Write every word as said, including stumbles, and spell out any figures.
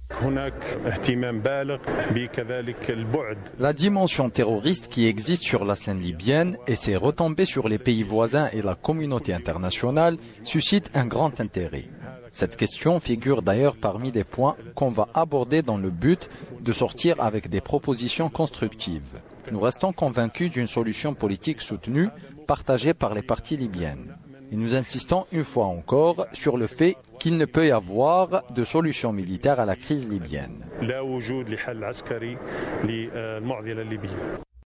La dimension terroriste qui existe sur la scène libyenne et ses retombées sur les pays voisins et la communauté internationale suscite un grand intérêt. Cette question figure d'ailleurs parmi les points qu'on va aborder dans le but de sortir avec des propositions constructives. Nous restons convaincus d'une solution politique soutenue, partagée par les parties libyennes. Et nous insistons une fois encore sur le fait qu'il ne peut y avoir de solution militaire à la crise libyenne.